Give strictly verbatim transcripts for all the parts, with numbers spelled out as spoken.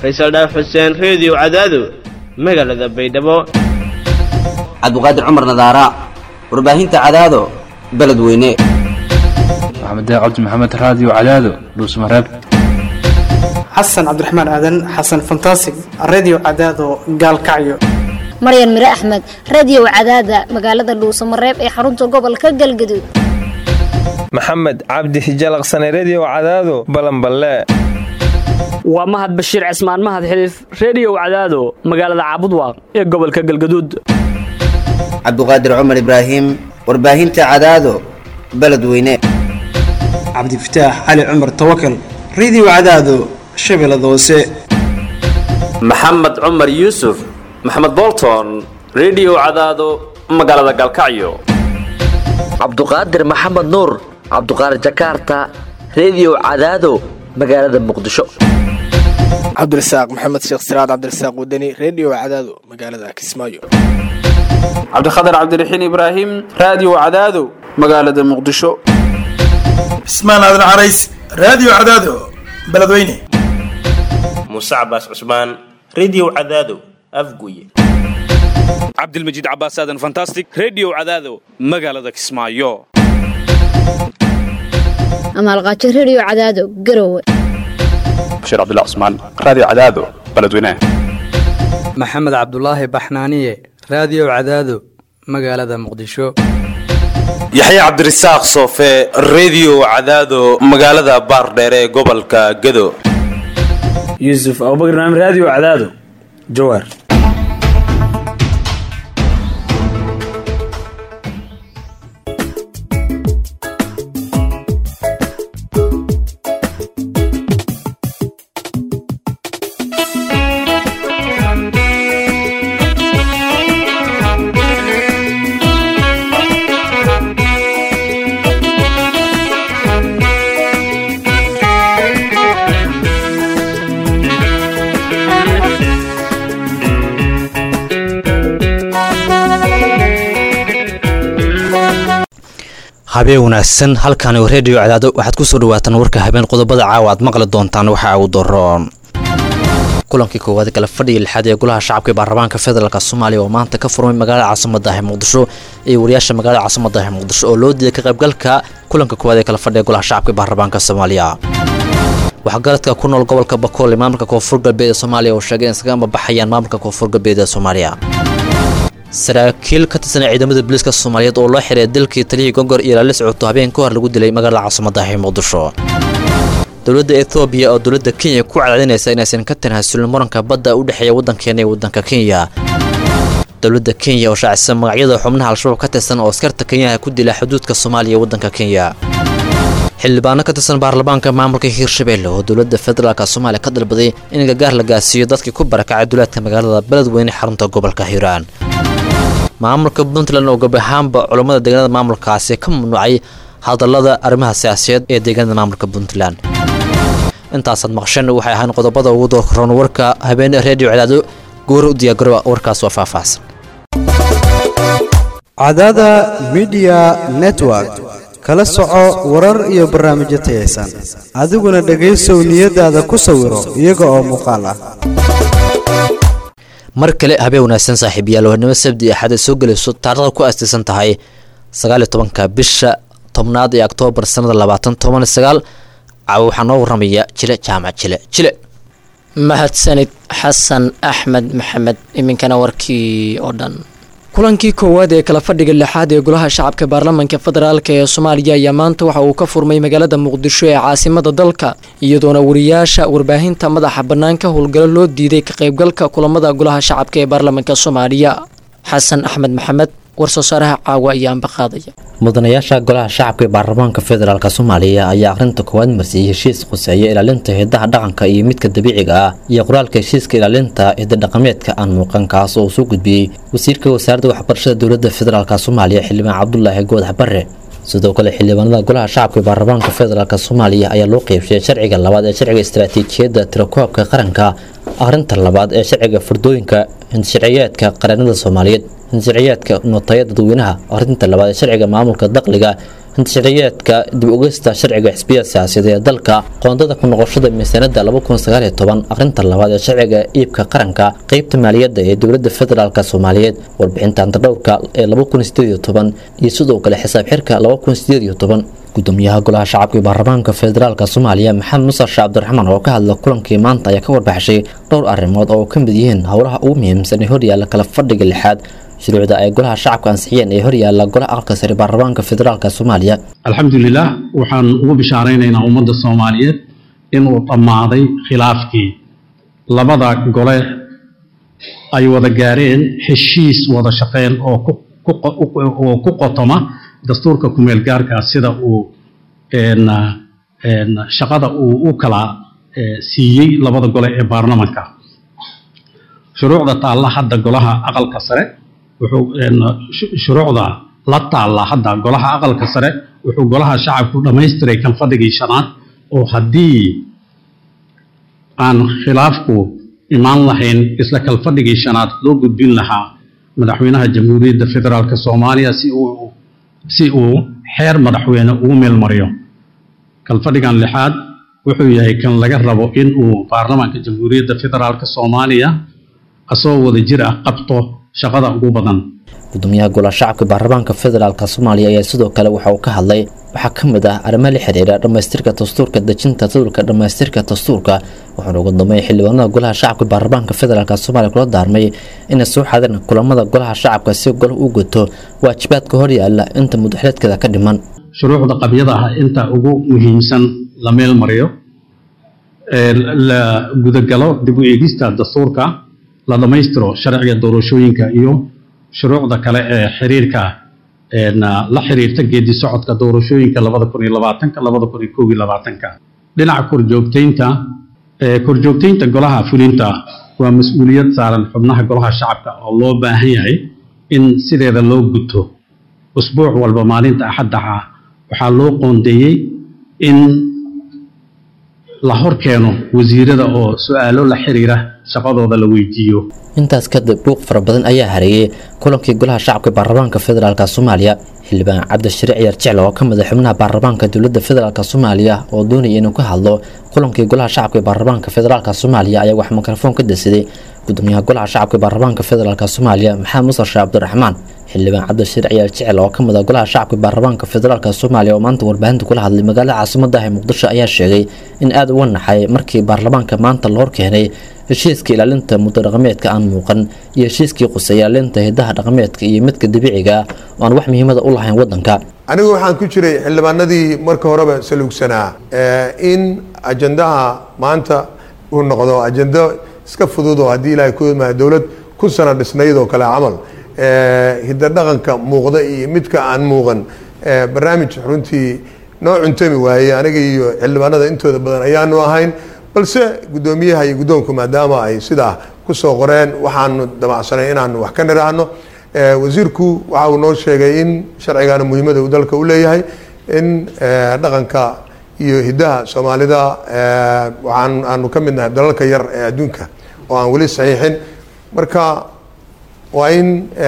Faysal Dhaaf Xuseen Radio Cadaado magaalada Baydhabo Cabduqaadir Cumar Nadaara warbaahinta Cadaado beledweyne Maxamed Cabdi Maxamed Radio Cadaado Dhuusmareeb Xasan Cabdiraxmaan Aadan Xasan Fantastic Radio Cadaado Gaalkacyo Maryan Mire Axmed Radio Cadaada magaalada Dhuusmareeb ee xarunta gobolka Galgaduud Maxamed Cabdi Hijalaqsan Radio Cadaado Balanballe waa Mahad Bashiir Cismaan Mahad Xiliif Radio Cadaado magaalada Caabudwaaq ee gobolka Galgaduud Cabduqaadir Cumar Ibraahim warbaahinta Cadaado beledweyne Cabdi Fataax Ali Cumar Tawakkal Radio Cadaado Shabeellada Hoose Maxamed Cumar Yuusuf Maxamed Bolton Radio Cadaado magaalada Galkacyo Cabduqaadir Maxamed Nuur Cabduqaadir Jakarta Radio Cadaado magaalada Muqdisho Cabdirasaaq Maxamed Sheekh Siraad Cabdirasaaq Wadani Radio Cadaado magaalada Kismaayo Cabdikhadir Cabdiraxiin Ibraahim Radio Cadaado magaalada Muqdisho Ismaan Aadan Carays Radio Cadaado beledweyne Musa Abbas Usman Radio Cadaado Afguye Cabdilmajiid Abbas Aadan Fantastic Radio Cadaado magaalada Kismaayo Amal Qaaji Radio Cadaado Garowe Bashir Abdullah Usman Radio Cadaado beledweyne Maxamed Cabdullaahi Baxnaaniye Radio Cadaado magaalada Muqdisho Yaxya Cabdirasaaq Soofe Radio Cadaado magaalada Baardheer ee gobolka Gado Yusuf Abubakar Naam Radio Cadaado Jowhar habeen wanaagsan halkan oo Radio Cadaado waxaad ku soo dhawaataan warka habeen qodobada caawa aad maqli doontaan waxa uu dooroon kulankii koowaad kala fadhiga lixaad ee golaha shacabka ee baarlamaanka federaalka Soomaaliya oo maanta ka furmay magaalada caasimadda ah Muqdisho ee wariyaasha magaalada caasimadda ah Muqdisho oo loo diiday ka qaybgalka kulanka koowaad ee kala fadhiga golaha shacabka ee baarlamaanka Soomaaliya waxa garadka ku nool gobolka Bakool ee maamulka Koonfur Galbeed ee Soomaaliya oo sheegay in iskaga baxayaan maamulka Koonfur Galbeed ee Soomaaliya saraakiil ka tirsan ciidamada booliska Soomaaliyeed oo loo xiray dalkii taliyay gongor iyo la socodto habeen ka hor lagu dilay magaalada caasimadda ah Muqdisho dawladda Ethiopia oo dawladda Kenya ku cadaadinaysa inaysan ka tanaasulin muranka badda u dhaxeeya waddankeena iyo waddanka Kenya dawladda Kenya oo shaacisay magacyada xubnaha al-shabaab ka tirsan oo askarta Kenya ku dilay xuduudka Soomaaliya iyo waddanka Kenya xildhibaano ka tirsan baarlamaanka maamulka Hirshabelle oo dawladda federaalka Soomaaliya ka dalbaday in gargaar la gaarsiiyo dadkii ku barakacay duleedka magaalada beledweyne xarunta gobolka Hiiraan maamulka Puntland oo gabahaanba culimada deegaanada maamulkaasi ka mamnuucay hadallada arrimaha siyaasadeed ee deegaanada maamulka Puntland intaas aad maqasheen waxay ahaan qodobada ugu dooran warka habeen Radio Cadaado goor u diyaar garow warkaas waa faahfaahsan Cadaada Media Network kala soco warar iyo barnaamijyo tayeysan adiguna dhageyso niyadaada ku sawiro iyaga oo muuqaal ah mar kale habeen wanaagsan saaxiibayaal waanimo sabti axad soo galayso taariikhda ku aastaysan tahay sagaal iyo tobanka bisha tobnaad ee Oktoobar sanada labaatan toban iyo sagaal caawa waxaa noo waramaya jile jaamac jile jile mahadsanid Xasan Axmed Maxamed iminkana warkii oo dhan kulankii koowaad ee kala fadhiga lixaad ee golaha shacabka baarlamaanka federaalka ee Soomaaliya ayaa maanta waxa uu ka furmay magaalada Muqdisho ee caasimadda dalka iyadoona wariyaasha warbaahinta madaxa banaanka howlgalo loo diiday ka qaybgalka kulamada golaha shacabka ee baarlamaanka Soomaaliya Xasan Axmed Maxamed warsoosaaraha caawa ayaan baqaadaya mudanayaasha golaha shacabka ee baarlamaanka federaalka Soomaaliya ayaa akhrinta koowaad marsiyay heshiis quseeya ilaalinta hidaha dhaqanka iyo midka dabiiciga ah iyo qoraalka heshiiska ilaalinta hidaha dhaqameedka aan muuqan kaas oo soo gudbiyay wasiirka wasaaradda waxbarashada dawladda federaalka Soomaaliya xildhibaan Cabdullaahi Goodax Barre sidoo kale xildhibaanada golaha shacabka ee baarlamaanka federaalka Soomaaliya ayaa loo qeybshay sharciga labaad ee sharciga istiraatiijiyadda tirakoobka qaranka akhrinta labaad ee sharciga furdooyinka sharciyeedka qaranada Soomaaliyeed sharciyeedka notayada dadweynaha arinta labaad ee sharciga maamulka dakhliga hindishaciyeedka dib ugeysta sharciga xisbiyada siyaasadeed ee dalka qoondada ku noqoshada miisaanada laba kun sagaal iyo toban aqrinta labaad ee sharciga iibka qaranka qaybta maaliyadda ee dowladda federaalk soomaaliyeed warbixinta antadhowrka ee laba kun sideed iyo toban iyo sidoo kale xisaab xirka laba kun sideed iyo toban gudoomiyaha golaha shacabka ee baarlamaanka federaalk soomaaliya maxamed muuse sheekh cabdiraxmaan oo ka hadla kulankii maanta ayaa ka warbaxshay dhowr arrimood oo ka mid yihiin howlaha ugu muhiimsan ee horyaala kala fadhiga lixaad shuruucda ay golaha shacabka ansixiyeen ee horyaala golaha aqalka sare baarlamaanka federaalk soomaaliya alxamdulilah waxaan ugu bishaaraynaynaa ummadda soomaaliyeed inuu dhammaaday khilaafkii labada gole ay wada gaareen heshiis wada shaqeyn oo oo ku qotoma dastuurka kumeel gaarka sida uu shaqada uu u kala siiyey labada gole ee baarlamaanka shuruucda taalla hadda golaha aqalka sare wuxuu shuruucda la taalla hadda golaha aqalka sare wuxuu golaha shacabku dhammaystiray kan fadhigii shanaad oo haddii aan khilaafku imaan lahayn isla kal fadhigii shanaad loo gudbin lahaa madaxweynaha jamhuuriyadda federaalk soomaaliya si uu si uu xeer madaxweyne ugu meelmariyo kalfadhigan lixaad wuxuu yahay kan laga rabo in uu baarlamaanka jamhuuriyadda federaalk soomaaliya asoo wada jir ah qabto shaqada ugu badan gudoomiyaha golaha shacabka baarlamaanka federaalk soomaaliya ayaa sidoo kale waxa uu ka hadlay waxaa ka mid ah arrimo la xiriira dhammaystirka dastuurka dejinta jadwalka dhammaystirka dastuurka wuxuuna ugu dambeeyay xildhibaanada golaha shacabka baarlamaanka federaalk soomaaliya kula daarmay inay soo xadiraan kulamada golaha shacabka si gol u guto waajibaadka horyaala inta mudaxleedkeeda ka dhiman shuruucda qabyada ah inta ugu muhiimsan la meel mariyo la gudagalo dib u eegista dastuurka la dhammaystiro sharciga doorashooyinka iyo shuruucda kale ee xiriirka la xiriirta geedi socodka doorashooyinka labada kun iyo labaatanka labada kun iyo koob iyo labaatanka dhinaca korjoogteynta korjoogteynta golaha fulinta waa mas-uuliyad saaran xubnaha golaha shacabka oo loo baahan yahay in sideeda loo guto usbuuc walba maalinta axadda ah waxaa loo qoondeeyey in la hor keeno wasiirada oo su-aalo la xiriira shaqadooda la weydiiyo intaas kadib buuq fara badan ayaa hareeyay kulankii golaha shacabka baarlamaanka federaalk soomaaliya xildhibaan cabdishariic ciyaar jecel oo ka mid ah xubnaha baarlamaanka dowladda federaalk soomaaliya oo doonaya inuu ka hadlo kulankii golaha shacabka baarlamaanka federaalk soomaaliya ayaa wax mikrafoon ka dasiday gudoomiyaha golaha shacabka baarlamaanka federaalk soomaaliya maxamed muuse sheekh cabdiraxmaan xildhibaan cabdishariic ciyaar jecel oo ka mid ah golaha shacabka baarlamaanka federaalk soomaaliya oo maanta warbaahinta kula hadlay magaalada caasimadda ah ee muqdisho ayaa sheegay in aad uga naxay markii baarlamaanka maanta la hor keenay heshiiska ilaalinta muddo dhaqameedka aan muuqan iyo heshiiskii qusay ilaalinta hidaha dhaqameedka iyo midka dabiiciga oo aan wax muhiimada u lahayn waddanka anigu waxaan ku jiray xildhibaanadii marka horeba saluugsanaa in ajandaha maanta uu noqdo ajando iska fudud oo haddii ilaahay ku imaado dowlad kun sano dhisnayd oo kale camal hidda dhaqanka muuqda iyo midka aan muuqan barnaamij runtii noo cuntami waayey aniga iyo xildhibaanada intooda badan ayaanu ahayn balse gudoomiyaha iyo guddoonku maadaama ay sidaa kusoo qoreen waxaanu damacsanay inaanu wax ka niraahno wasiirku waxa uu noo sheegay in sharcigana muhiimada uu dalka u leeyahay in dhaqanka iyo hidaha soomaalida waxaan aanu ka mid nahay dalalka yar ee adduunka oo aan weli saxiixin marka waa in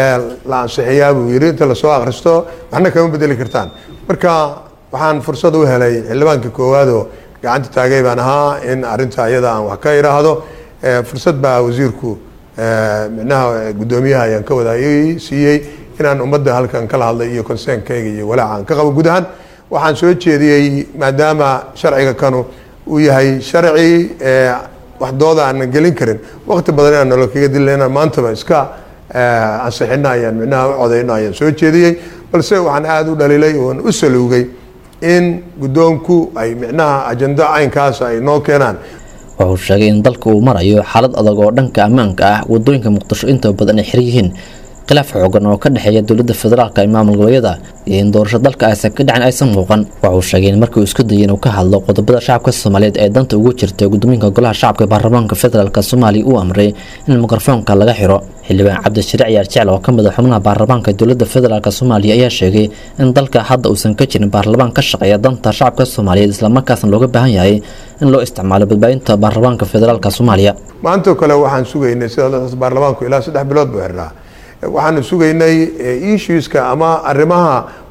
la ansixiyaa buu yidhi inta lasoo akhristo waxna kama bedeli kartaan marka waxaan fursad u helay xildhibaanka koowaadoo gacanta taagay baan ahaa in arinta iyada aan wax ka iraahdo fursad baa wasiirku micnaha guddoomiyaha ayaan ka wada siiyey inaan ummadda halkan kala hadlay iyo conseenkayga iyo walaaca aan ka qabo guud ahaan waxaan soo jeediyey maadaama sharciga kanu uu yahay sharci wax dooda aanan gelin karin waqti badan inaan nolol kaga dilna inaan maantaba iska ansixina ayaan micnaha u codayno ayaan soo jeediyey balse waxaan aada u dhaliilay oon u saluugay in guddoonku ay micnaha ajando caynkaas ay noo keenaan wuxuu sheegay in dalka uu marayo xaalad adag oo dhanka ammaanka ah wadooyinka muqdisho inta badan ay xiran yihiin khilaaf xoogan oo ka dhexeeya dowladda federaalka iyo maamul goboleedyada iyo in doorasho dalka aysan ka dhicin aysan muuqan wuxuu sheegay in markii uu isku dayay inuu ka hadlo qodobada shacabka soomaaliyeed ee danta ugu jirta gudoominka golaha shacabka baarlamaanka federaalka soomaaliya uu amray in mikrofoonka laga xiro xildhibaan cabdishariic ciyaar jecel oo ka mid ah xubnaha baarlamaanka dowladda federaalka soomaaliya ayaa sheegay in dalka hadda uusan ka jirin baarlamaan ka shaqeeya danta shacabka soomaaliyeed islamarkaasna looga baahan yahay in loo isticmaalo badbaadinta baarlamaanka federaalka soomaaliya maantoo kale waxaan sugaynay sidaas baarlamaanku ilaa saddex bilood buu xirnaa waxaanu sugaynay issueska ama arrimaha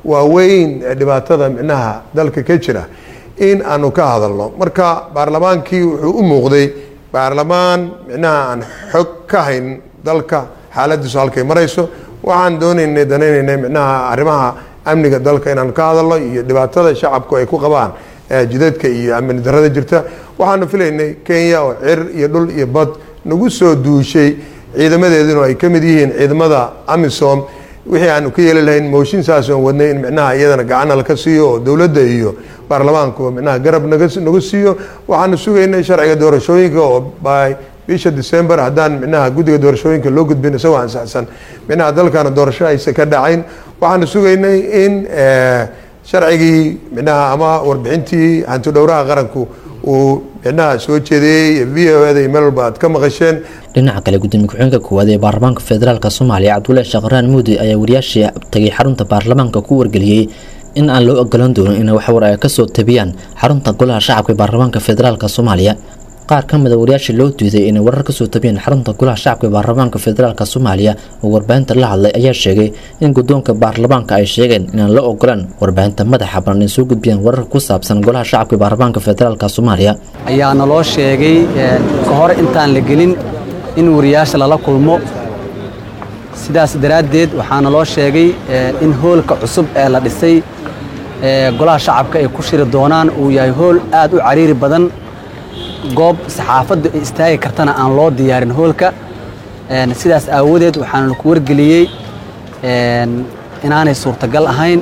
waaweyn ee dhibaatada micnaha dalka ka jira in aanu ka hadalno. marka baarlamaankii wuxuu u muuqday baarlamaan micnaha aan xog ka hayn dalka xaaladiisu halkay marayso. waxaan doonaynay danaynaynay micnaha arrimaha amniga dalka inaan ka hadalno iyo dhibaatada shacabku ay ku qabaan jidadka iyo amni darrada jirta. waxaanu filaynay Kenya oo cir iyo dhul iyo bad nagu soo duushay ciidamadeeduna ay ka mid yihiin ciidamada AMISOM wixii aanu ka yeeli lahayn mooshin saas oo wadnay in micnaha iyadana gacan la ka siiyo oo dawladda iyo baarlamaanku micnaha garab naga nagu siiyo. waxaanu sugaynay sharciga doorashooyinka oo by bisha December haddaan micnaha guddiga doorashooyinka loo gudbin isagoo ansaxsan micnaha dalkana doorasho aysan ka dhacayn. waxaanu sugaynay in sharcigii micnaha ama warbixintii hanti dhowraha qaranku uu micnaha soo jeediyey v o a da meel walba aad ka maqasheen. dhinaca kale gudoomiye ku-xigeenka koowaad ee baarlamaanka federaalk Soomaaliya Cabdullaahi Shaqraan Muudi ayaa wariyaashii tagay xarunta baarlamaanka ku wargeliyay in aan loo ogolaan doonin in wax war ay ka soo tabiyaan xarunta golaha shacabka ee baarlamaanka federaalk Soomaaliya. qaar ka mid ah wariyaashii loo diiday inay warar ka soo tabiyaan xarunta golaha shacabka ee baarlamaanka federaalk Soomaaliya oo warbaahinta la hadlay ayaa sheegay in gudoonka baarlamaanka ay sheegeen inaan la ogolaan warbaahinta madaxa bannaan in soo gudbiyaan warar ku saabsan golaha shacabka ee baarlamaanka federaalk Soomaaliya. ayaa naloo sheegay ka hor intaan la gelin in wariyaasha lala kulmo. sidaas daraaddeed waxaa naloo sheegay in hoolka cusub ee la dhisay ee golaha shacabka ay ku shiri doonaan uu yahay hool aad u cariiri badan, goob saxaafaddu ay istaagi kartana aan loo diyaarin hoolka. sidaas aawadeed waxaan ku wargeliyey inaanay suurtagal ahayn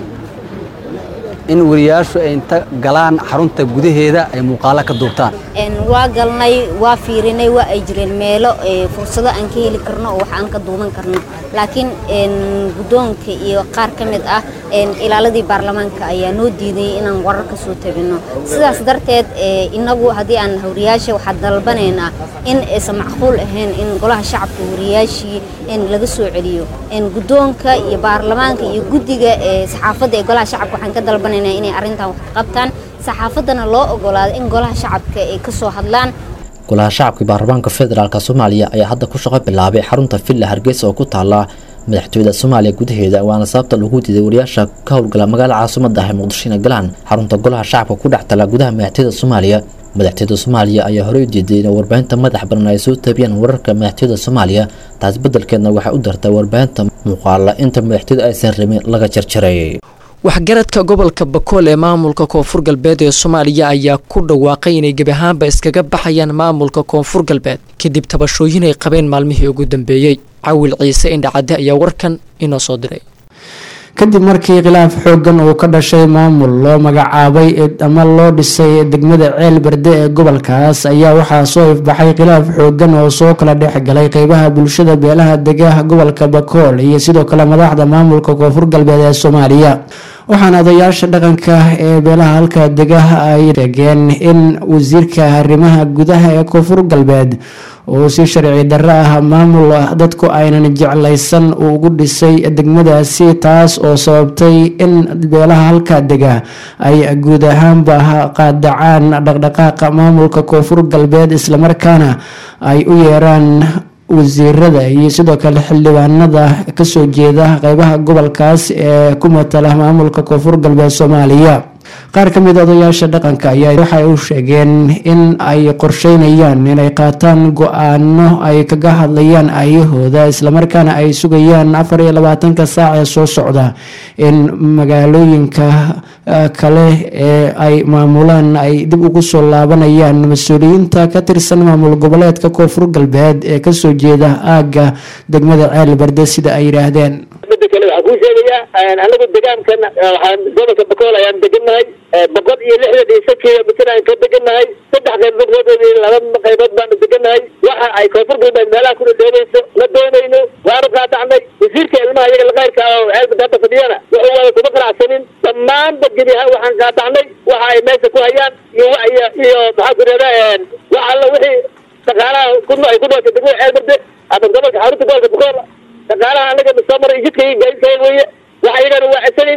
in wariyaashu ay inta galaan xarunta gudaheeda ay muuqaalo ka duubtaan. waa galnay waa fiirinay waa ay jireen meelo fursado aan ka heli karno oo wax aan ka duuban karno, laakiin gudoonka iyo qaar ka mid ah ilaaladii baarlamaanka ayaa noo diiday inaan warar ka soo tabino. sidaas darteed inagu haddii aan wariyaasha waxaa dalbanaynaa in aysan macquul ahayn in golaha shacabka wariyaashii laga soo celiyo. gudoonka iyo baarlamaanka iyo guddiga saxaafadda ee golaha shacabka waxaan ka dalbanaynaa inay arrintan wax ka qabtaan, saxaafaddana loo ogolaado in golaha shacabka ay ka soo hadlaan. golaha shacabka baarlamaanka federaalk Soomaaliya ayaa hadda ku shaqo bilaabay xarunta Villa Hargeysa oo ku taala madaxtooyada Soomaaliya gudaheeda, waana sababta lagu diiday wariyaasha ka howlgala magaalada caasimadda ah Muqdisho inay galaan xarunta golaha shacabka ku dhex taala gudaha madaxtooyada Soomaaliya. madaxtooyada Soomaaliya ayaa hore u diiday in warbaahinta madax bannaan ay soo tabiyaan wararka madaxtooyada Soomaaliya, taas beddelkeedna waxay u dartay warbaahinta muuqaala inta madaxtooyada aysan rabin laga jarjaray. waxgaradka gobolka Bakool ee maamulka Koonfur Galbeed ee Soomaaliya ayaa ku dhawaaqay inay gebi ahaanba iskaga baxayaan maamulka Koonfur Galbeed kadib tabashooyin ay qabeen maalmihii ugu dambeeyay. Cawil Ciise Indhacade ayaa warkan inoo soo diray. kadib markii khilaaf xoogan uu ka dhashay maamul loo magacaabay ama loo dhisay degmada Ceel Berde ee gobolkaas ayaa waxaa soo ifbaxay khilaaf xoogan oo soo kala dhex galay qaybaha bulshada beelaha degaha gobolka Bakool iyo sidoo kale madaxda maamulka Koonfur Galbeed ee Soomaaliya. waxaana odayaasha dhaqanka ee beelaha halka degaha ay sheegeen in wasiirka arrimaha gudaha ee Koonfur Galbeed oo si sharci darro ah maamul dadku aynan jeclaysan uu ugu dhisay degmadaasi, taas oo sababtay in beelaha halka dega ay guud ahaanba qaadacaan dhaqdhaqaaqa maamulka Koonfur Galbeed isla markaana ay u yeeraan wasiirada iyo sidoo kale xildhibaanada ka soo jeeda qaybaha gobolkaas ee ku matala maamulka Koonfur Galbeed Soomaaliya. qaar ka mid ah odayaasha dhaqanka ayaa waxay u sheegeen in ay qorsheynayaan inay qaataan go'aano ay kaga hadlayaan ayahooda isla markaana ay sugayaan afar iyo labaatanka saac ee soo socda in magaalooyinka kale ee ay maamulaan ay dib ugu soo laabanayaan mas'uuliyiinta ka tirsan maamul goboleedka Koonfur Galbeed ee ka soo jeeda aaga degmada Ceel Berde sida ay yiraahdeen. anagu deegaankan waxaan gobolka Bakool ayaan deganahay boqol iyo lixdan iyo shan kilomitir aan ka deganahay. saddex qaybood laba qaybood baan deganahay. waxa ay Koonfur Galbeed meelaha ku dheebayso la doonayno waanu qaadacnay. wasiirka ilmaha iyaga la qayrka oo Ceel Berde fadhiyana wuxuu wada kuma qanacsanin. dhammaan dadgebiyaha waxaan qaadacnay waxa ay meesha ku hayaan iyo iyo iyo maxaa ku dhahdaa waxa alla wixii shaqaalaha ku ay ku dhawatay degmada Ceel Berde ama gobolka xarunta gobolka Bakool shaqaalaha anaga soo maray jidka gaadiidka weeye waxa iyagana waa cesanaynaa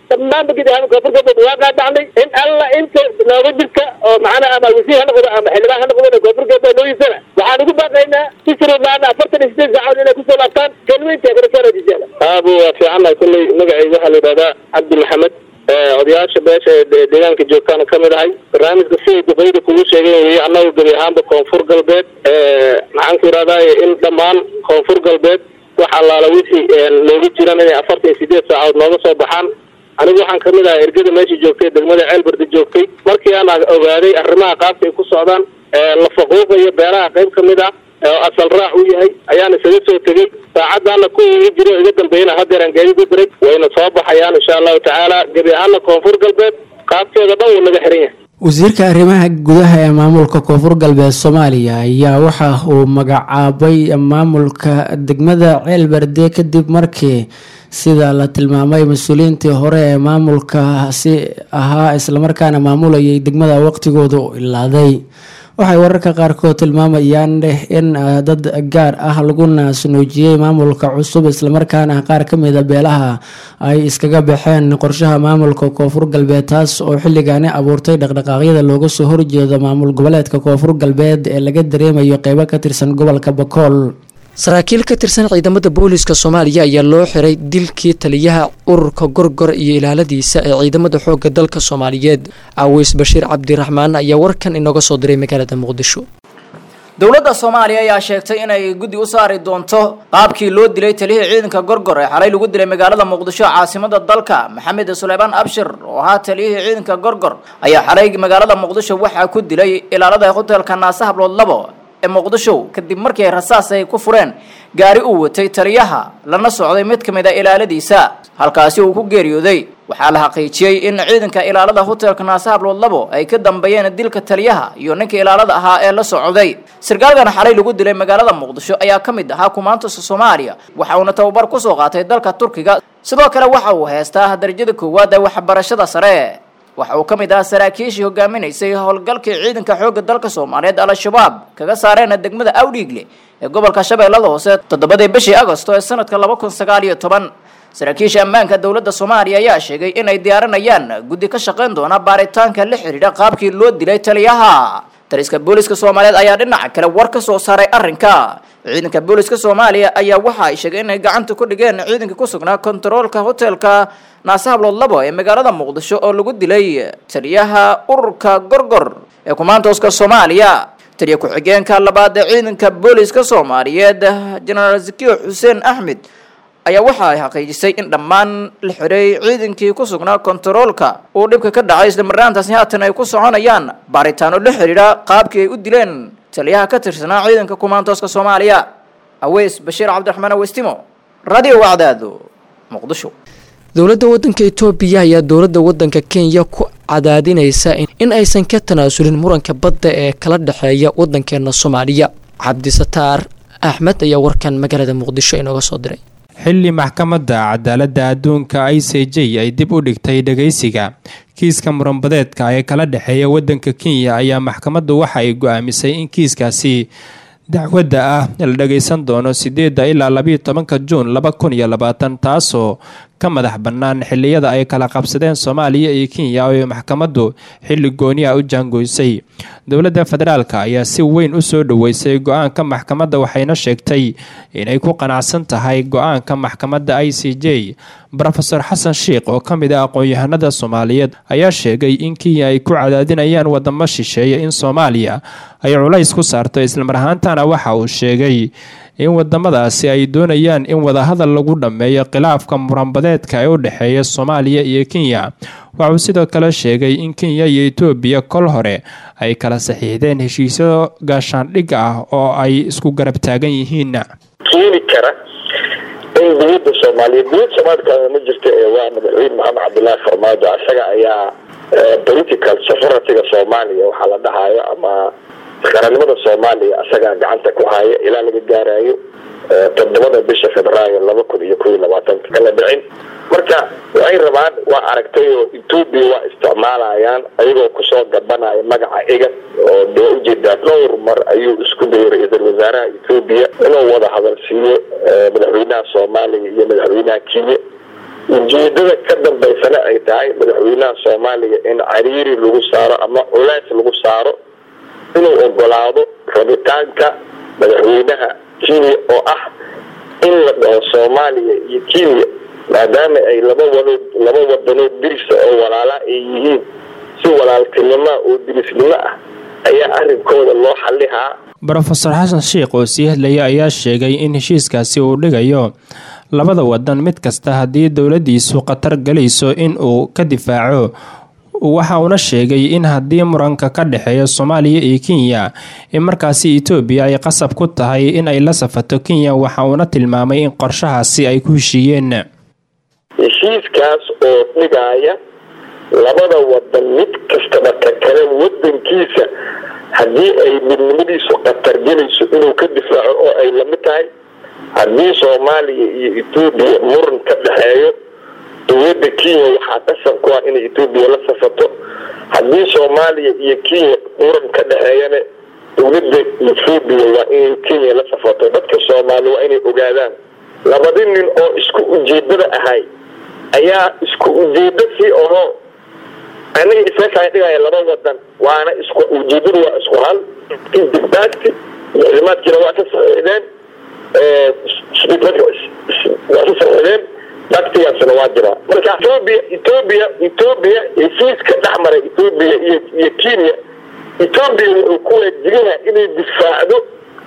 dhammaan bagid ahaan koonfur galbeed waa qaadacnay in alla inta nooga jirka oo macnaha ama wasiir ha noqdo ama xildhibaan ha noqdo koonfur galbeed noogiisana waxaan ugu baaqaynaa sisri maana afartan iyo sideed saacadood inay kusoo laabtaan kelweynta garashaaradiisana aabu waa fiicannahay kulley magacayga waxaa la yidhahdaa cabdi maxamed odayaasha beesha ee deegaanka joogtaana ka mid ahay barnaamijka siday duqeyda kugu sheegeen weye annaga gebi ahaanba koonfur galbeed maxaan ku yidhahdaa in dhammaan koonfur galbeed wax allaala wixii looga jiran inay afartan iyo sideed saacadood nooga soo baxaan anigu waxaan kamid ahay ergada meesha joogtay degmada ceelbarda joogtay markii aan ogaaday arrimaha qaabka ay ku socdaan la faquuqa iyo beeraha qayb kamid ah oo asal raac u yahay ayaan isaga soo tegey saacadaana ku iga jiro iga dambeeyna haddeeraan gaadi ku diray wayna soo baxayaan insha allahu tacaala gebi ahaana koonfur galbeed qaabkeeda dhan wuu naga xiran yahay wasiirka arrimaha gudaha ee maamulka koonfur galbeed soomaaliya ayaa waxa uu magacaabay maamulka degmada ceelbarde kadib markii sida la tilmaamay mas-uuliyiintii hore ee maamulkaasi ahaa islamarkaana maamulayay degmada waqtigooda u ilaaday waxay wararka qaarkood tilmaamayaan in dad gaar ah lagu naasnuujiyey maamulka cusub islamarkaana qaar ka mida beelaha ay iskaga baxeen qorshaha maamulka koonfur galbeed taas oo xilligaani abuurtay dhaqdhaqaaqyada looga soo horjeedo maamul goboleedka koonfur galbeed ee laga dareemayo qeybo ka tirsan gobolka bakool saraakiil ka tirsan ciidamada booliiska soomaaliya ayaa loo xiray dilkii taliyaha ururka gorgor iyo ilaaladiisa ee ciidamada xoogga dalka soomaaliyeed caweys bashiir cabdiraxmaan ayaa warkan inooga soo diray magaalada muqdisho dowladda soomaaliya ayaa sheegtay inay guddi u saari doonto qaabkii loo dilay taliyihii ciidanka gorgor ee xalay lagu dilay magaalada muqdisho caasimada dalka maxamed suleymaan abshir oo ahaa taliyihii ciidanka gorgor ayaa xalay magaalada muqdisho waxaa ku dilay ilaalada hotelka naasa hablood labo ee muqdisho kadib markii ay rasaas ay ku fureen gaari uu watay taliyaha lana socday mid kamid ah ilaaladiisa halkaasi uu ku geeriyooday waxaa la xaqiijiyay in ciidanka ilaalada hotelka naasa hablood labo ay ka dambeeyeen dilka taliyaha iyo ninka ilaalada ahaa ee la socday sarkaalkan xalay lagu dilay magaalada muqdisho ayaa kamid ahaa kumaantoska Soomaaliya waxa uu tababar ku soo qaatay dalka Turkiga sidoo kale waxa uu haystaa darajada koowaad ee waxbarashada sare waxa uu kamid ahaa saraakiishii hogaaminaysay howlgalkii ciidanka xoogga dalka Soomaaliyeed al-shabaab kaga saareen degmada Awdhiigle ee gobolka Shabeellada Hoose toddobadii bishii Agoosto ee sanadka laba kun sagaal iyo toban saraakiisha ammaanka dowladda Soomaaliya ayaa sheegay in ay diyaarinayaan guddi ka shaqeyn doona baaritaanka la xiriira qaabkii loo dilay taliyaha taliska booliska Soomaaliyeed ayaa dhinaca kale war ka soo saaray arrinka ciidanka booliska Soomaaliya ayaa waxa ay sheegeen inay gacanta ku dhigeen ciidanka ku sugnaa kontaroolka hotelka naasa hablood labo ee magaalada muqdisho oo lagu dilay taliyaha ururka gorgor ee kumaantooska Soomaaliya taliya ku-xigeenka labaad ee ciidanka booliska Soomaaliyeed General Zakiyo Xuseen Axmed ayaa waxa ay xaqiijisay in dhammaan la xiray ciidankii ku sugnaa kontaroolka uu dhibka ka dhacay isla markaantaasi haatan ay ku soconayaan baaritaano la xiriira qaabkii ay u dileen taliyaha ka tirsanaa ciidanka kumaantooska Soomaaliya Aweys Bashiir Cabdiraxmaan Awestimo Radio Wacdaado Muqdisho dowladda waddanka Itoobiya ayaa dowladda waddanka Kenya ku cadaadinaysa in aysan ka tanaasulin muranka badda ee kala dhaxeeya waddankeena Soomaaliya Cabdisataar Axmed ayaa warkan magaalada Muqdisho inooga soo diray xilli maxkamadda cadaaladda adduunka I C J ay dib u dhigtay dhageysiga kiiska muranbadeedka ee kala dhaxeeya waddanka Kenya ayaa maxkamaddu waxa ay go'aamisay in kiiskaasi dacwadda ah la dhageysan doono sideeda ilaa laba iyo tobanka Juun laba kun iyo labaatan taasoo ka madax bannaan xilliyada ay kala qabsadeen Soomaaliya iyo Kenya oo maxkamaddu xilli gooni ah u jaangoysay dowladda federaalka ayaa si weyn u soo dhaweysay go'aanka maxkamadda waxayna sheegtay inay ku qanacsan tahay go'aanka maxkamadda I C J Professor Xasan Sheekh oo kamid ah aqoon-yahanada Soomaaliyeed ayaa sheegay in Kenya ay ku cadaadinayaan wadamo shisheeye in Soomaaliya ay culays ku saarto isla mar ahaantaana waxa uu sheegay in wadamadaasi ay doonayaan in wadahadal lagu dhameeyo khilaafka muranbadeedka ee u dhaxeeya Soomaaliya iyo Kenya waxa uu sidoo kale sheegay in Kenya iyo Itoobiya kol hore ay kala saxiixdeen heshiisyo gaashaandhig ah oo ay isku garab taagan yihiin kiini kara in dowladda Soomaaliya dowladda Soomaaliya ma jirto ee waa madaxweyne Maxamed Cabdullaahi Farmaajo asaga ayaa political sovereignty Soomaaliya waxa la dhahayo ama qaranimada Soomaaliya asaga gacanta ku haya ilaa laga gaarayo todobada bisha Febraayo laba kun iyo kow iyo labaatan kala dhicin marka way rabaan waa aragtay oo Itoobiya waa isticmaalayaan ayagoo ku soo gabanaya magaca iga oo doo ujeeda dhowr mar ayuu isku dayay ra'iisul wasaaraha Itoobiya inuu wada hadal siiyo madaxweynaha Soomaaliya iyo madaxweynaha Kenya ujeedada ka dambaysana ay tahay madaxweynaha soomaaliya in cariiri lagu saaro ama culays lagu saaro inuu ogolaado rabitaanka madaxweynaha kenya oo ah in la dhaho soomaaliya iyo kenya maadaama ay laba wanood laba wadanood dirisa oo walaala ay yihiin si walaaltinimo oo dirisnimo ah ayaa arrinkooda loo xalihaa. Professor Xasan Sheekh oo sii hadlaya ayaa sheegay in heshiiskaasi uu dhigayo labada wadan mid kasta haddii dowladiisu qatar galayso in uu ka difaaco. Waxa uuna sheegay in haddii muranka ka dhexeeya Soomaaliya iyo Kenya in markaasi Itoobiya ay qasab ku tahay in ay la safato Kenya. Waxa uuna tilmaamay in qorshahaasi ay ku heshiiyeen. heshiiskaas oo dhigaya labada wadan mid kastaba ka kale wadankiisa haddii ay midnimadiisu qatar gelayso inuu ka difaaco oo ay lamid tahay haddii Soomaaliya iyo Itoobiya muran ka dhexeeyo dowladda Kenya waxaa qasab ku ah in Itoobiya la safato haddii Soomaaliya iyo Kenya muran ka dhexeeyana dowladda Itoobiya waa in Kenya la safato. dadka Soomaali waa inay ogaadaan labadii nin oo isku ujeedada ahay ayaa isku ujeedo si oo aniga isaga dhigaya laba wadan waana isku ujeedadu waa isku hal dibbaati macluumaadkina waa ka saxeeyeen ee waa ka saxeeyeen dadkiyaasna waa jira marka Itoobiya Itoobiya Itoobiya heshiiska dhexmaray Itoobiya iyo iyo Kenya Itoobiya wuxuu ku waajibinayaa inay difaacdo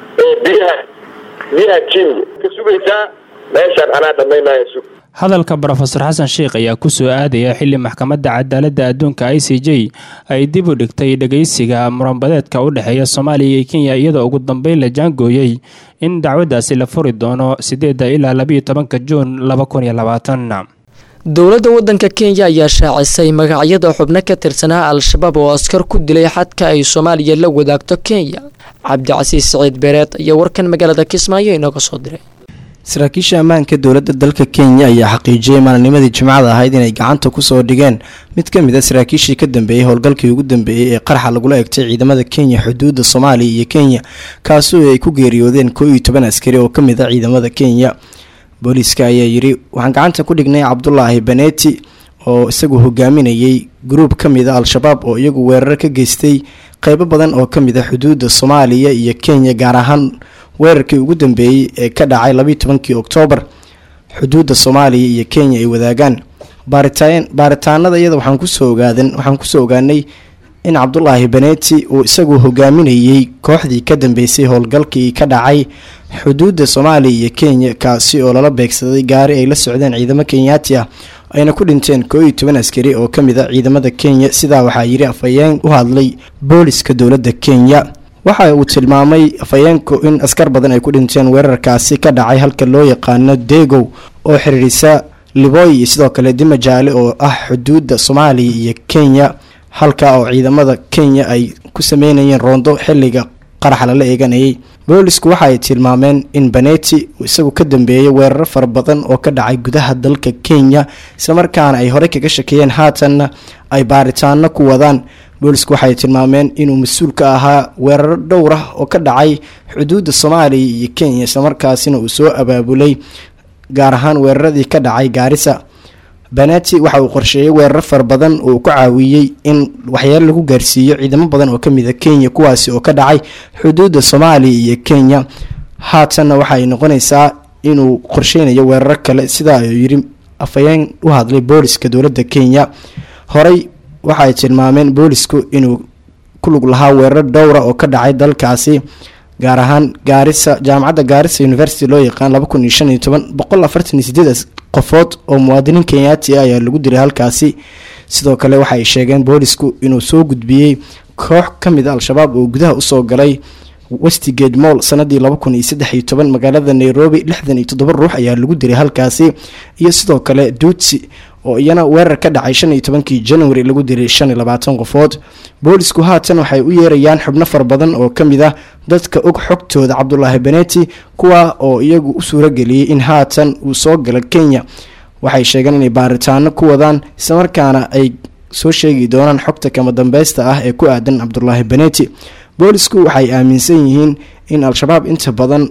biyaha biyaha Kenya ka sugaysaa meeshan anaa dhamaynayo sug. hadalka Professor Xasan Sheekh ayaa ku soo aadaya xilli maxkamadda cadaaladda adduunka I C J ay dib u dhigtay dhageysiga muranbadeedka u dhaxeeya Soomaaliya iyo Kenya iyadoo ugu dambeyn la jaangooyay in dacwadaasi la furi doono sideed ilaa laba iyo toban Juun laba kun iyo labaatan. dowladda wadanka Kenya ayaa shaacisay magacyada xubno ka tirsanaa Al-Shabaab oo askar ku dilay xadka ay Soomaaliya la wadaagto Kenya. Cabdicasiis Saciid Beereed ayaa warkan magaalada Kismaayo inooga soo diray. saraakiisha ammaanka dowladda dalka Kenya ayaa xaqiijiyay maalinimadii Jimcada ahayd inay gacanta ku soo dhigeen mid ka mid ah saraakiishii ka dambeeyay howlgalkii ugu dambeeyay ee qarxa lagula eegtay ciidamada Kenya xuduudda Soomaaliya iyo Kenya kaasoo ay ku geeriyoodeen koob iyo toban askari oo ka mid ah ciidamada Kenya. booliiska ayaa yiri waxaan gacanta ku dhignay Cabdullaahi Baneeti oo isagu hogaaminayay group ka mid ah Al-Shabaab oo iyagu weerar ka geystay qaybo badan oo ka mid ah xuduudda Soomaaliya iyo Kenya gaar ahaan weerarkii ugu dambeeyay ee ka dhacay laba iyo tobankii Oktoobar xuduudda Soomaaliya iyo Kenya ay wadaagaan. baaritaan baaritaanada iyada waxaan ku soo ogaadan waxaan ku soo ogaanay in Cabdullaahi Baneeti uu isagu hogaaminayay kooxdii ka dambeysay howlgalkii ka dhacay xuduudda Soomaaliya iyo Kenya kaasi oo lala beegsaday gaari ay la socdeen ciidamo Kenyaati ah ayna ku dhinteen koob iyo toban askari oo ka mid ah ciidamada Kenya. sidaa waxaa yiri afayeen u hadlay booliska dowladda Kenya. waxa uu tilmaamay afayeenku in askar badan ay ku dhinteen weerarkaasi ka dhacay halka loo yaqaano Deegow oo xiriirisa Liboy iyo sidoo kale Dimajaale oo ah xuduudda Soomaaliya iyo Kenya halka oo ciidamada Kenya ay ku sameynayeen roondo xilliga qarax la eeganayay. boolisku waxa ay tilmaameen in Baneeti isagu ka dambeeyay weerar far badan oo ka dhacay gudaha dalka Kenya isla markaana ay hore kaga shakiyeen haatan ay baaritaano ku wadaan. boolisku waxay tilmaameen inuu mas'uul ka ahaa weerar dhowr ah oo ka dhacay xuduudda Soomaaliya iyo Kenya isla markaasina uu soo abaabulay gaar ahaan weeraradii ka dhacay Gaarisa. Baneeti waxa uu qorsheeyay weerar far badan oo ku caawiyay in waxyaalo lagu gaarsiiyo ciidamo badan oo ka mid ah Kenya kuwaasi oo ka dhacay xuduudda Soomaaliya iyo Kenya. haatan waxa ay noqonaysaa inuu qorsheynayo weerar kale sida ay yiri afayeen u hadlay booliska dowladda Kenya. horey waxa ay tilmaameen boolisku inuu ku lug lahaa weerar dhowr ah oo ka dhacay dalkaasi gaar ahaan Gaarisa jaamacadda Gaarisa University loo yaqaan laba kun iyo shan iyo toban boqol afartan iyo sideed qofood oo muwaadiniin Kenyaati ah ayaa lagu dilay halkaasi. sidoo kale waxa ay sheegeen boolisku inuu soo gudbiyay koox ka mid ah Al-Shabaab oo gudaha u soo galay Westgate Mall sanadii laba kun iyo saddex iyo toban magaalada Nairobi. lixdan iyo toddoba ruux ayaa lagu dilay halkaasi iyo sidoo kale Dutsi oo iyana weerar ka dhacay shan iyo tobankii January lagu dilay shan iyo labaatan qofood. boolisku haatan waxay u yeerayaan xubno far badan oo ka mid ah dadka og xogtooda Cabdullaahi Baneeti kuwa oo iyagu u suura geliyay in haatan uu soo galo Kenya. waxay sheegeen inay baaritaano ku wadaan isla markaana ay soo sheegi doonaan xogta kama dambaysta ah ee ku aadan Cabdullaahi Baneeti. boolisku waxay aaminsan yihiin in Al-Shabaab inta badan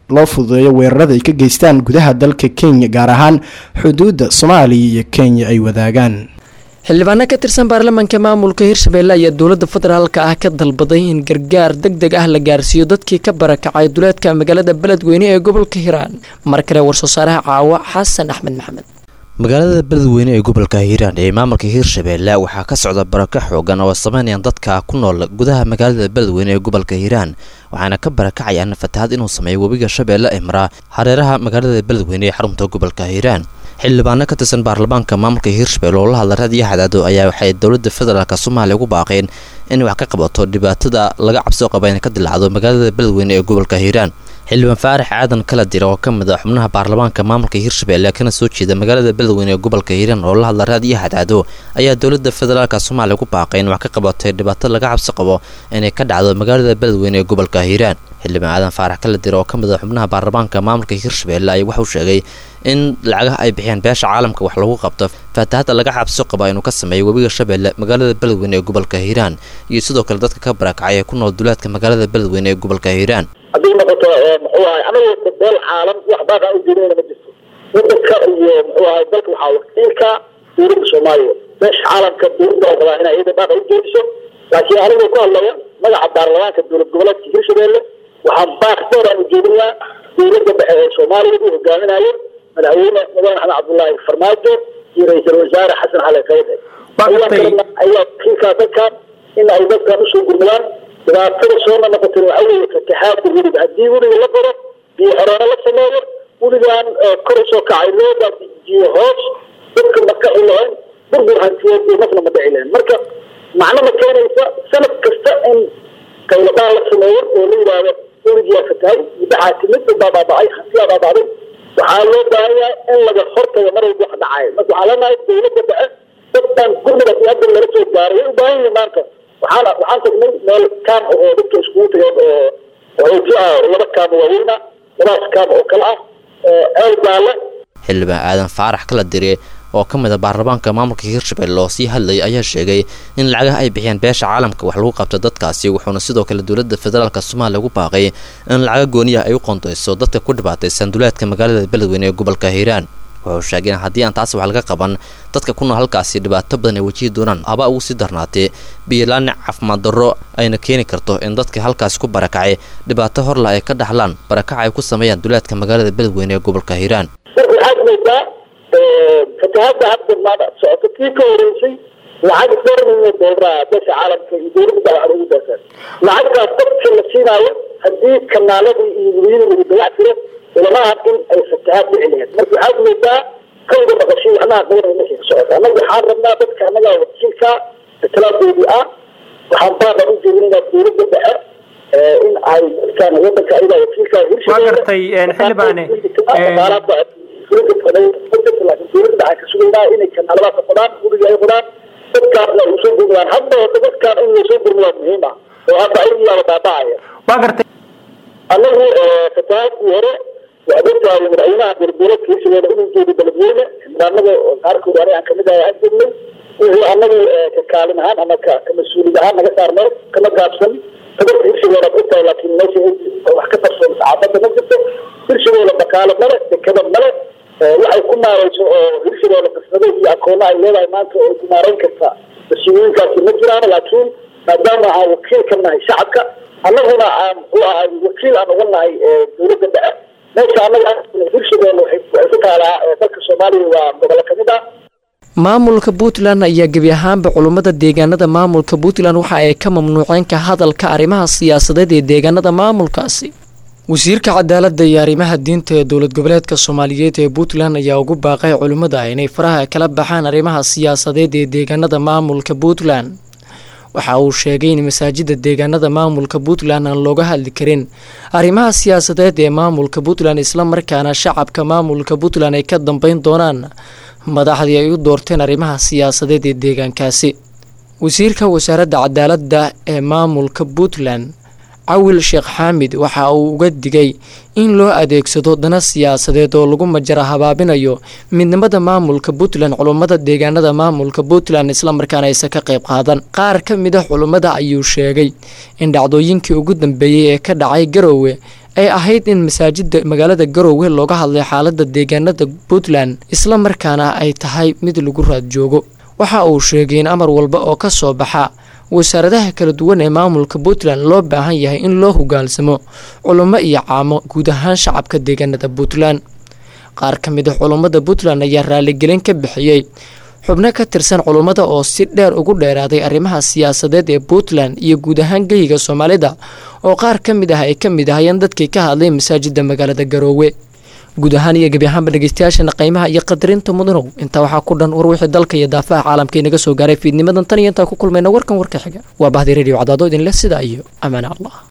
loo fududeeyo weerarada ay ka geystaan gudaha dalka kenya gaar ahaan xuduudda soomaaliya iyo kenya ay wadaagaan. xildhibaano ka tirsan baarlamaanka maamulka hirshabelle ayaa dowladda federaalka ah ka dalbaday in gargaar deg deg ah la gaarsiiyo dadkii ka barakacay duleedka magaalada beledweyne ee gobolka hiiraan. mar kale war-soosaaraha caawa xasan axmed maxamed. magaalada beledweyne ee gobolka hiiraan ee maamulka hiirshabelle waxaa ka socda barako xoogan oo sameynayaan dadka ku nool gudaha magaalada beledweyne ee gobolka hiiraan waxaana ka barakacayaan fatahaad inuu sameeyo webiga shabeelle ee mara hareeraha magaalada beledweyne ee xarunta gobolka hiiraan. xildhibaano ka tirsan baarlamaanka maamulka hiirshabelle oo la hadla raadiyo cadaado ayaa waxay dowladda federaalk soomaaliya ugu baaqeen in wax ka qabato dhibaatada laga cabsoo qaba in ka dilacdo magaalada beledweyne ee gobolka hiiraan. xildhibaan faarax aadan kala dira oo ka mid ah xubnaha baarlamaanka maamulka hiirshabelle kana soo jeeda magaalada beledweyne ee gobolka hiiraan oo la hadla raadiyo cadaado ayaa dowladda federaalk soomaaliya ugu baaqay in wax ka qabato dhibaatada laga cabsi qabo inay ka dhacdo magaalada beledweyne ee gobolka hiiraan. xildhibaan aadan faarax kala dira oo ka mid ah xubnaha baarlamaanka maamulka hiirshabelle ayaa wuxuu sheegay in lacagaha ay bixiyaan beesha caalamka wax lagu qabto faatahaada laga cabso qaba inuu ka sameeyo webiga shabeelle magaalada beledweyne ee gobolka hiiraan iyo sidoo kale dadka ka barakacay ee ku nool duleedka magaalada beledweyne ee gobolka hiiraan. haddii noqoto muxuu ahay anagu beel caalam wax baaqa u jeedinayna ma jirto wadanka iyo muxuu ahay dalka waxaa wakiilka dowladda soomaaliya beesha caalamka dowladda oo rabaa inay iyada baaqa u jeediso laakiin anigoo ku hadlaya magaca baarlamaanka dowlad goboleedka hiirshabelle waxaan baaq dheer aan u jeedinayaa dowladda dhexe ee soomaaliya uu hogaaminayo madaxweyne mudane xasan cabdullaahi farmaajo iyo ra-iisul wasaare xasan cali khayre ayaa wakiilkaa dadkan in ay dadkan usoo gurmadaan dhibaatada soona noqotay waxaa weeye fatahaada weliba haddii weliga la qoro biyo xoroona la sameeyo weligaan kor usoo kacay loo daadijiyo hoos dadka makaci lahayn burbur hantiyeed iyo nafna ma dhici lahayn marka macno ma keenaysa sanad kasta in qayladaan la sameeyo oo la yidhaahdo weligiyaa fatahay muddaxaa timid baa baabacay hantiyaa baabacday waxaa loo baahan yahay in laga hortago mar walba wax dhacayo marka waxaa leenahay dowladda dhexe dadkan gurmadaas iyo hadda lala soo gaaray way u baahan yihiin maanta waxaan waxaan tagnay meel kaam oo dadka iskugu tageen oo waxuu ka ah laba kaam waaweyna labadaas kaam oo kale ah ceel baale. xildhibaan aadan faarax kala dire oo ka mid ah baarlamaanka maamulka hiirshabelle oo sii hadlayay ayaa sheegay in lacagaha ay bixiyaan beesha caalamka wax lagu qabto dadkaasi wuxuuna sidoo kale dowladda federaalk soomaaliya ugu baaqay in lacaga gooniya ay u qoondeyso dadka ku dhibaataysan duleedka magaalada beledweyne ee gobolka hiiraan. wuxuu sheegay in haddii aan taas wax laga qaban dadka ku nool halkaasi dhibaato badan ay wajihi doonaan haba ugu sii darnaatee biilaani caafimaad darro ayna keeni karto in dadka halkaasi ku barakacay dhibaato horla ay ka dhaxlaan barakaca ay ku sameeyaan duleedka magaalada beledweyne ee gobolka hiiraan. fatahaada hadda maada socoto kii ka horeysay lacag dhowr milyan doolara beesha caalamka iyo dowladda baa ugu daasaan lacagtaas dadka la siinaayo haddii kanaaladii iyo webiyada lagu dayactiro ilamahan in ay fatahaad dhici lahayd marka waxaad moodaa kawda maqashay waxnaha qabanaya meesha ka socota annaga waxaan rabnaa dadka annaga wakiilka talaadoodii ah waxaan baaqan u jeedinaynaa dowladda dhexe in ay dadkan wadanka ayagaa wakiilka waa gartay xildhibaane dowladda waxaa ka sugaynaa inay kanaaladaas qodaan guriga ay qodaan dadkaasna ay usoo gurmadaan hadda hota dadkaan in lasoo gurmadaa muhiim ah oo hadda ayagiyaaba baabacaya. waa gartay anagu fatahaadkii hore waa dadkaay madaxweynaha dowladgoboleedka hiirshabelle inuu jeedo beledweyne xildhibaanada qaarkood aniga aan kamid ahay aan jirnay wixii anagu ka kaalin ahaan ama ka mas-uuliyad ahaan naga saarnay kama gaabsan tabarka hiirshabelle ad ogtahay laakiin meesha wax ka tarsoon saxaafadda ma jirto hiirshabelle dhaqaale male dekada male waxay ku maarayso oo hiirshabelle qasnado iyo akoona ay leedahay maanta oo ku maarayn karta mas-uuliyiinkaasi ma jiraan laakiin maadaama aan wakiil ka nahay shacabka annaguna aan muxuu ahay wakiil aan uga nahay dowladda dhexe meesha annaga hiirshabelle waxay ku taalaa dalka soomaaliya waa gobollo kamid ah. maamulka puntland ayaa gebi ahaanba culummada deegaanada maamulka puntland waxa ay ka mamnuuceen ka hadalka arrimaha siyaasadeed ee deegaanada maamulkaasi. wasiirka cadaaladda iyo arrimaha diinta ee dowlad goboleedka soomaaliyeed ee puntland ayaa ugu baaqay culimmada inay faraha kala baxaan arrimaha siyaasadeed ee deegaanada maamulka puntland. waxa uu sheegay in masaajida deegaanada maamulka puntland aan looga hadli karin arrimaha siyaasadeed ee maamulka puntland islamarkaana shacabka maamulka puntland ay ka dambeyn doonaan madaxdii ay u doorteen arrimaha siyaasadeed ee deegaankaasi. wasiirka wasaaradda cadaaladda ee maamulka puntland cawil sheekh xaamid waxa uu uga digay in loo adeegsado dana siyaasadeed oo lagu majara habaabinayo midnimada maamulka puntland culummada deegaanada maamulka puntland islamarkaana aysan ka qayb qaadan. qaar ka mid ah culummada ayuu sheegay in dhacdooyinkii ugu dambeeyey ee ka dhacay garowe ay ahayd in masaajida magaalada Garowe looga hadlay xaaladda deegaanada Puntland isla markaana ay tahay mid lagu raad joogo. waxa uu sheegay in amar walba oo ka soo baxa wasaaradaha kala duwan ee maamulka Puntland loo baahan yahay in loo hogaansamo culimo iyo caamo guud ahaan shacabka deegaanada Puntland. qaar ka mid ah culimada Puntland ayaa raali gelin ka bixiyay xubno ka tirsan culimada oo si dheer ugu dheeraaday arrimaha siyaasadeed ee Puntland iyo guud ahaan geyga Soomaalida oo qaar ka mid ah ay ka mid ahayeen dadkii ka hadlay masaajida magaalada Garowe. guud ahaan iyo gabi ahaanba dhageystayaashana qiimaha iyo qadarinta mudano inta waxaa ku dhan war wixii dalka iyo daafaha caalamka inaga soo gaaray fiidnimadan tan iyo inta ku kulmayna warkan warka xiga waa bahdi radio cadaado idin leh sida iyo amaana Allah.